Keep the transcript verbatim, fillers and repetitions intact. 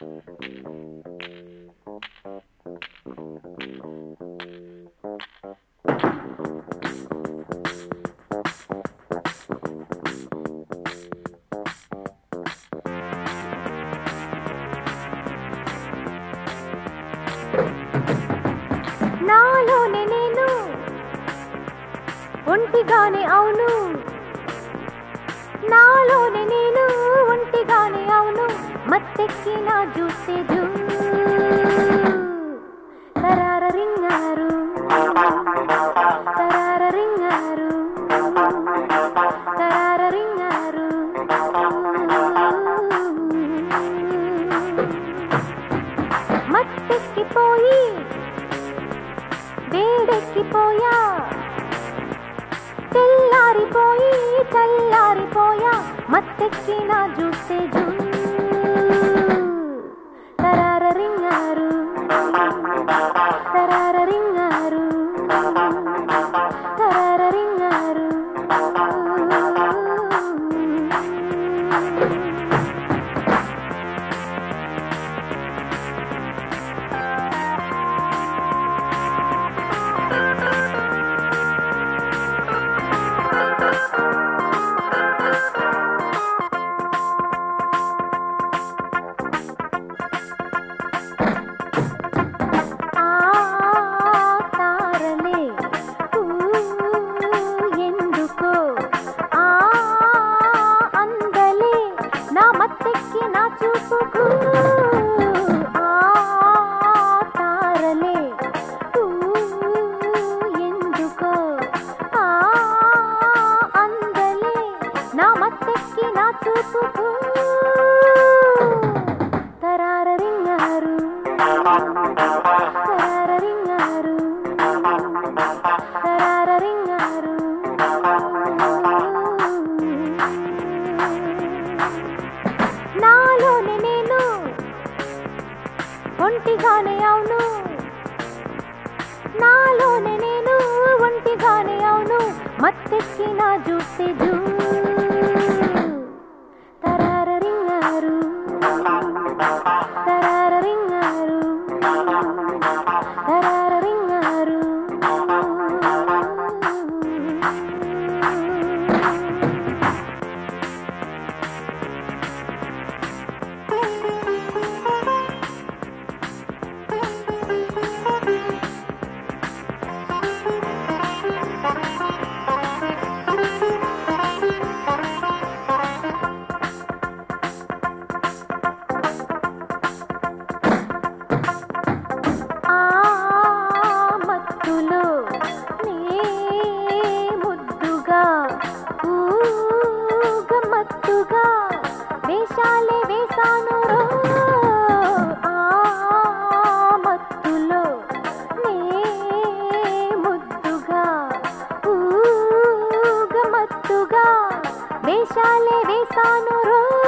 నాలోనే నేను ఒంటిగానే అవును, నాలోనే నేను ఒంటిగానే అవును, మత్తెక్కి నా చూస్తే జూ తరార రింగారు తరార రింగారు తరార రింగారు. మత్తెక్కిపోయి వేడెక్కిపోయా, తెల్లారిపోయి చల్లారిపోయా, మత్తెక్కి నా చూస్తే జూ తరార రింగారు తరార రింగారు తరార రింగారు. తరార రింగారు తరార రింగారు తరార రింగారు. నాలోనే నేను ఒంటిగానే అవును, నాలోనే నేను ఒంటిగానే అవును, మత్తెక్కి నా చూస్తే జూ తరార రింగారు తరార రింగారు తరార రింగారు. వేషాలే వేసాను ఆ మత్తులో నే ముద్దుగా ఊగ మత్తుగా వేషాలే వేసాను.